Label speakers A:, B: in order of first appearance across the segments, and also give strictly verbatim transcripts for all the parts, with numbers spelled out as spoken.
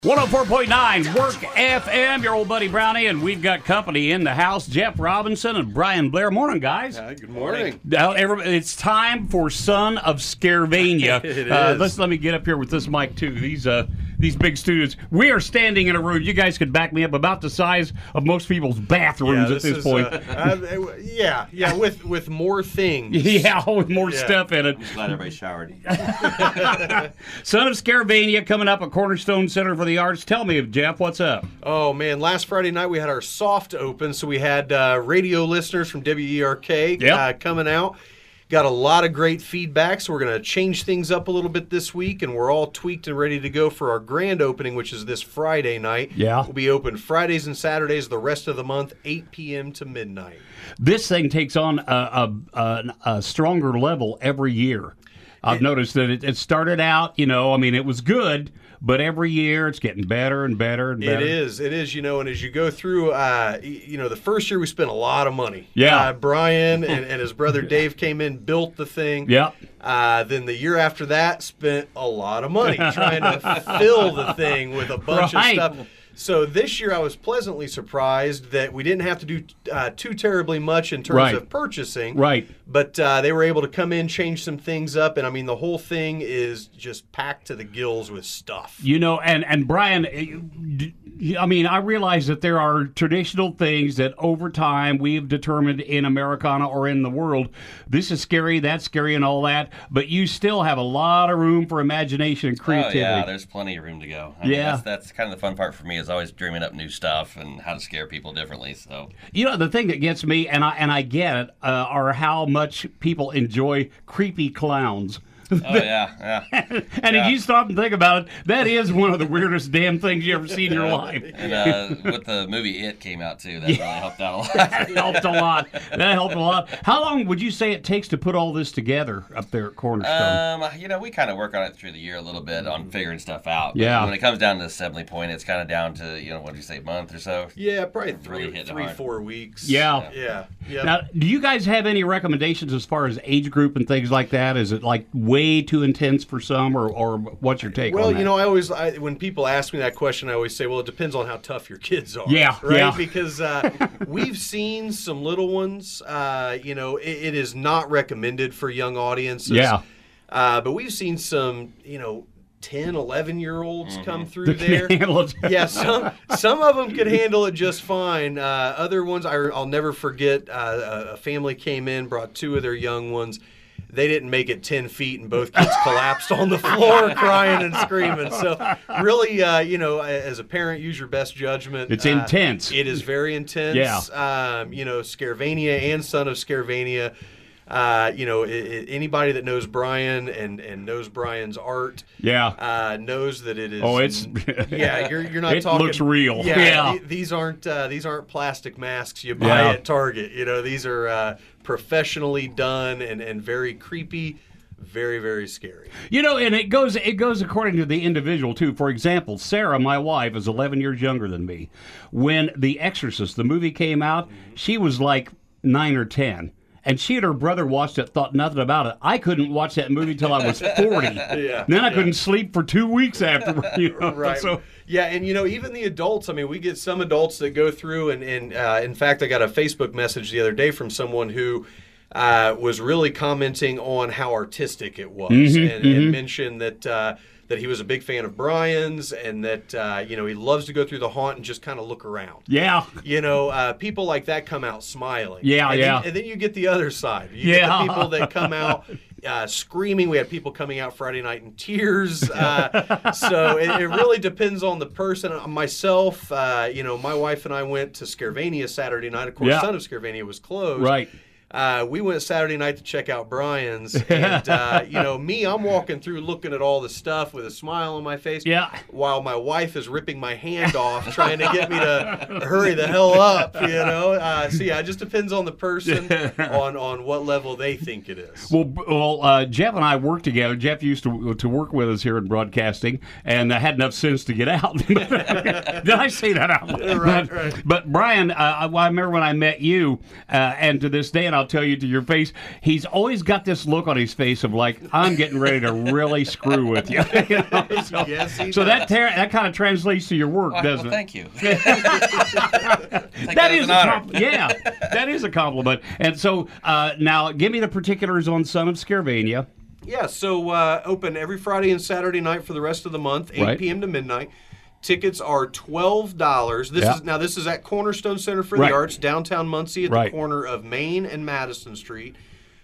A: one oh four point nine Work F M, your old buddy Brownie, and we've got company in the house, Jeff Robinson and Brian Blair. Morning, guys.
B: Hi, good morning.
A: Now, everybody, it's time for Son of Scaravania.
B: It
A: uh,
B: is.
A: Let's let me get up here with this mic too. These uh, these big studios. We are standing in a room. You guys could back me up, about the size of most people's bathrooms
B: Yeah,
A: at this
B: is,
A: point.
B: Uh, uh, yeah, yeah, with with more things.
A: Yeah, with more
B: Yeah.
A: stuff in it.
C: Glad everybody showered.
A: Son of Scaravania coming up at Cornerstone Center for the Arts. Tell me, Jeff, what's up?
B: Oh man, last Friday night we had our soft open, so we had uh, radio listeners from W E R K
A: Yep.
B: uh, coming out. Got a lot of great feedback, so we're going to change things up a little bit this week, and we're all tweaked and ready to go for our grand opening, which is this Friday night.
A: Yeah.
B: We'll be open Fridays and Saturdays the rest of the month, eight p.m. to midnight.
A: This thing takes on a, a, a, a stronger level every year. I've
B: It-
A: noticed that it, it started out, you know, I mean, it was good, but every year it's getting better and better and better.
B: It is, it is, you know, and as you go through, uh, y- you know, the first year we spent a lot of money.
A: Yeah.
B: Uh, Brian and, and his brother Dave came in, built the thing.
A: Yep.
B: Uh, then the year after that, spent a lot of money trying to fill the thing with a bunch
A: Right.
B: of stuff. So this year I was pleasantly surprised that we didn't have to do uh, too terribly much in terms
A: Right.
B: of purchasing.
A: Right.
B: But uh, they were able to come in, change some things up, and I mean the whole thing is just packed to the gills with stuff.
A: You know, and, and Brian, eh, I mean, I realize that there are traditional things that over time we've determined in Americana or in the world, this is scary, that's scary, and all that, but you still have a lot of room for imagination and creativity.
C: Oh, yeah, there's plenty of room to go. I mean,
A: Yeah.
C: That's, that's kind of the fun part for me is always dreaming up new stuff and how to scare people differently. So,
A: You know, the thing that gets me, and I and I get it, uh, are how much people enjoy creepy clowns.
C: oh, yeah, yeah.
A: And
C: Yeah.
A: if you stop and think about it, that is one of the weirdest damn things you ever see in your life.
C: And uh, with the movie It came out, too, that really helped out a lot.
A: That helped a lot. That helped a lot. How long would you say it takes to put all this together up there at Cornerstone?
C: Um, you know, we kind of work on it through the year a little bit on figuring stuff out. But
A: Yeah.
C: when it comes down to the assembly point, it's kind of down to, you know, what do you say, a month or so?
B: Yeah, probably three,
C: Really hitting
B: three,
C: hard.
B: four weeks.
A: Yeah.
B: Yeah. Yeah.
A: Now, do you guys have any recommendations as far as age group and things like that? Is it like way too intense for some, or, or what's your take
B: Well,
A: on that?
B: you know, I always I, when people ask me that question, I always say, well, it depends on how tough your kids are.
A: Yeah,
B: right.
A: yeah.
B: Because uh, we've seen some little ones. Uh, you know, it, it is not recommended for young audiences.
A: Yeah.
B: Uh, but we've seen some, you know, ten, eleven year olds come through
A: That can
B: there.
A: handle it.
B: Yeah, some some of them could handle it just fine. Uh, other ones, I, I'll never forget. Uh, a- a family came in, brought two of their young ones. They didn't make it ten feet, and both kids collapsed on the floor, crying and screaming. So, really, uh, you know, as a parent, use your best judgment.
A: It's
B: Uh,
A: intense.
B: It is very intense.
A: Yeah.
B: Um, you know, Scaravania and Son of Scaravania. Uh, you know, i i anybody that knows Brian and, and knows Brian's art
A: Yeah.
B: uh, knows that it is.
A: Oh, it's-
B: yeah. You're you're not
A: It
B: talking.
A: looks real.
B: Yeah.
A: Yeah.
B: th- These aren't uh, these aren't plastic masks you buy
A: Yeah.
B: at Target. You know, these are uh, professionally done and, and very creepy, very very scary.
A: You know, and it goes it goes according to the individual too. For example, Sarah, my wife, is eleven years younger than me. When The Exorcist, the movie came out, she was like nine or ten. And she and her brother watched it, thought nothing about it. I couldn't watch that movie till I was forty.
B: Yeah,
A: Then I
B: yeah.
A: couldn't sleep for two weeks afterward. You know?
B: Right.
A: So,
B: Yeah, and you know, even the adults, I mean, we get some adults that go through, and, and uh, in fact, I got a Facebook message the other day from someone who uh, was really commenting on how artistic it was,
A: Mhm,
B: and,
A: mhm.
B: and mentioned that uh, that he was a big fan of Brian's, and that uh, you know he loves to go through the haunt and just kind of look around.
A: yeah.
B: You know, uh, people like that come out smiling.
A: Yeah,
B: and
A: yeah.
B: Then, and then you get the other side. You
A: Yeah.
B: get the people that come out uh, screaming. We had people coming out Friday night in tears. Uh, so it, it really depends on the person. Myself, uh, you know, my wife and I went to Scaravania Saturday night. Of course,
A: Yeah.
B: Son of Scaravania was closed.
A: Right.
B: Uh, we went Saturday night to check out Brian's, and uh, you know me, I'm walking through looking at all the stuff with a smile on my face.
A: Yeah.
B: While my wife is ripping my hand off, trying to get me to hurry the hell up. You know. Uh, so yeah, it just depends on the person, on on what level they think it is.
A: Well, b- well, uh, Jeff and I worked together. Jeff used to to work with us here in broadcasting, and I had enough sense to get out. Did I say that out?
B: Right,
A: but,
B: right.
A: but Brian, uh, I, I remember when I met you, uh, and to this day, and I I'll tell you to your face, he's always got this look on his face of like, I'm getting ready to really screw with you. You know? So,
B: Yes, he
A: so that
B: does.
A: ter- that kind of translates to your work,
C: Well,
A: doesn't
C: well,
A: it?
C: thank you.
A: That is a compl- yeah, that is a compliment. And so uh, now, give me the particulars on Son of Scaravania.
B: Yeah, so uh, open every Friday and Saturday night for the rest of the month, eight
A: Right.
B: p.m. to midnight. Tickets are twelve dollars. This
A: Yeah.
B: is now this is at Cornerstone Center for
A: Right.
B: the Arts, downtown Muncie, at
A: Right.
B: the corner of Main and Madison Street.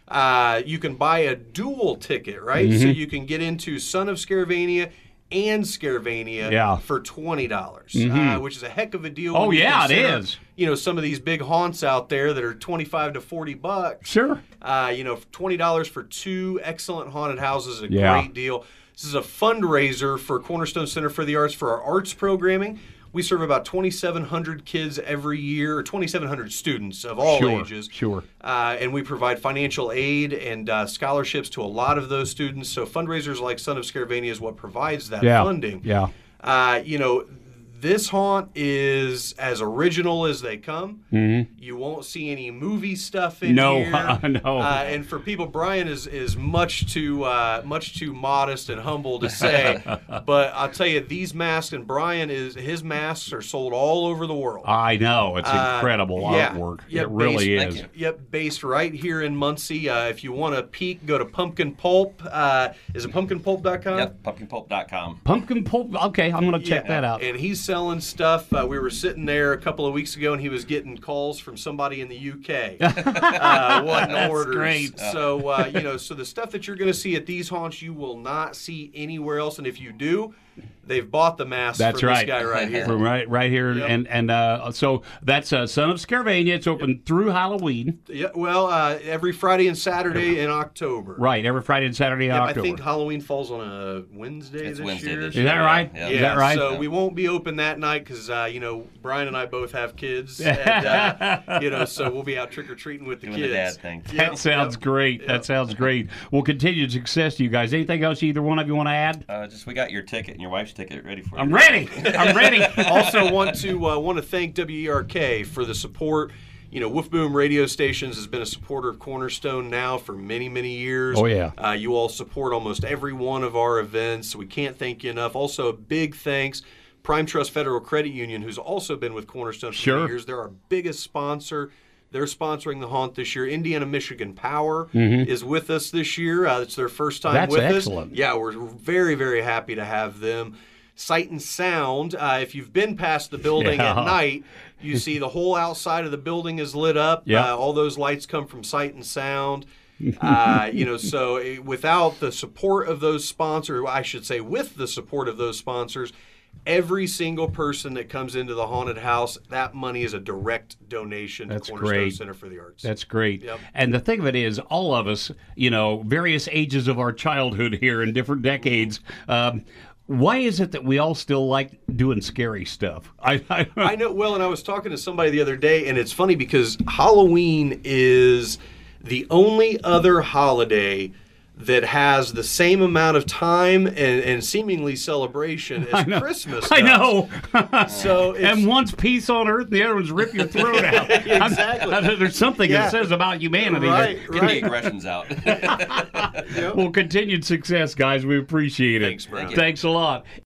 B: Uh, you can buy a dual ticket, right?
A: Mm-hmm.
B: So you can get into Son of Scaravania and Scaravania
A: Yeah. Mm-hmm.
B: for twenty dollars, uh, which is a heck of a deal.
A: Oh,
B: when you
A: yeah, it
B: consider,
A: is.
B: You know, some of these big haunts out there that are twenty-five to forty bucks.
A: Sure.
B: Uh, you know, twenty dollars for two excellent haunted houses is a
A: Yeah.
B: great deal. This is a fundraiser for Cornerstone Center for the Arts for our arts programming. We serve about twenty-seven hundred kids every year, or twenty-seven hundred students of all
A: Sure,
B: ages.
A: sure.
B: Uh, and we provide financial aid and uh, scholarships to a lot of those students. So fundraisers like Son of Scaravania is what provides that
A: Yeah.
B: funding.
A: Yeah.
B: Uh, you know, this haunt is as original as they come. Mm-hmm. You won't see any movie stuff in
A: No,
B: here.
A: uh, no.
B: Uh, and for people, Brian is is much too uh, much too modest and humble to say. But I'll tell you, these masks, and Brian is his masks are sold all over the world.
A: I know. It's
B: Uh,
A: incredible
B: yeah.
A: artwork.
B: Yeah,
A: it really
B: based-
A: is.
C: Thank
B: Yep, based right here in Muncie. Uh, if you want to peek, go to Pumpkin Pulp. Uh, is it pumpkin pulp dot com?
C: Yep, pumpkin pulp dot com.
A: Pumpkin pulp. Okay, I'm going to check
B: Yeah,
A: that out.
B: And he's selling stuff. Uh, we were sitting there a couple of weeks ago, and he was getting calls from somebody in the U K. uh, wanting
A: That's
B: orders.
A: great.
B: So uh, you know, so the stuff that you're going to see at these haunts, you will not see anywhere else. And if you do, they've bought the mask
A: That's
B: for
A: right.
B: this guy right here.
A: From right, right here,
B: Yep.
A: and and uh, so that's uh, Son of Scaravania. It's open through Halloween,
B: Yeah, well, uh, every Friday and Saturday in October.
A: right? Every Friday and Saturday in
B: Yep, I
A: October.
B: think Halloween falls on a Wednesday
C: It's
B: this
C: Wednesday
B: year.
C: this
A: Is that right?
C: Yeah.
A: Is
B: Yeah,
A: that right?
B: so we won't be open that night because uh, you know Brian and I both have kids, and, uh, you know, so we'll be out trick or treating with the
C: Doing
B: kids.
C: the dad thing.
A: That
B: Yep,
A: sounds
B: yep.
A: great.
B: Yep.
A: That sounds great. Well, continued success to you guys. Anything else either one of you want to add?
C: Uh, just we got your ticket and your wife's ticket ready for you.
A: I'm ready. I'm ready.
B: Also want to uh, want to thank W E R K for the support. You know, Wolf Boom Radio Stations has been a supporter of Cornerstone now for many, many years.
A: Oh, yeah.
B: Uh, you all support almost every one of our events. We can't thank you enough. Also, a big thanks, Prime Trust Federal Credit Union, who's also been with Cornerstone for
A: Sure.
B: many years. They're our biggest sponsor. They're sponsoring the haunt this year. Indiana Michigan Power is with us this year. Uh, it's their first time
A: Mm-hmm. That's
B: with
A: excellent.
B: us. Yeah, we're very, very happy to have them. Sight and Sound. Uh, if you've been past the building
A: Yeah.
B: at night, you see the whole outside of the building is lit up.
A: Yeah.
B: Uh, all those lights come from Sight and Sound. Uh, you know, so eh, without the support of those sponsors, I should say, with the support of those sponsors, every single person that comes into the haunted house, that money is a direct donation
A: That's
B: to Cornerstone
A: great.
B: Center for the Arts.
A: That's great.
B: Yep.
A: And the thing of it is, all of us, you know, various ages of our childhood here in different decades, um, why is it that we all still like doing scary stuff? I, I,
B: I know. Well, and I was talking to somebody the other day, and it's funny because Halloween is the only other holiday that has the same amount of time and, and seemingly celebration as Christmas.
A: I
B: does.
A: know.
B: So it's,
A: And one's peace on earth, and the other one's rip your throat out.
B: Exactly.
A: I'm- there's something
B: Yeah.
A: that says about humanity.
B: right,
C: Get the
B: right.
C: aggressions out.
B: Yep.
A: Well, continued success, guys. We appreciate it.
B: Thanks, Brian.
A: Thanks a lot.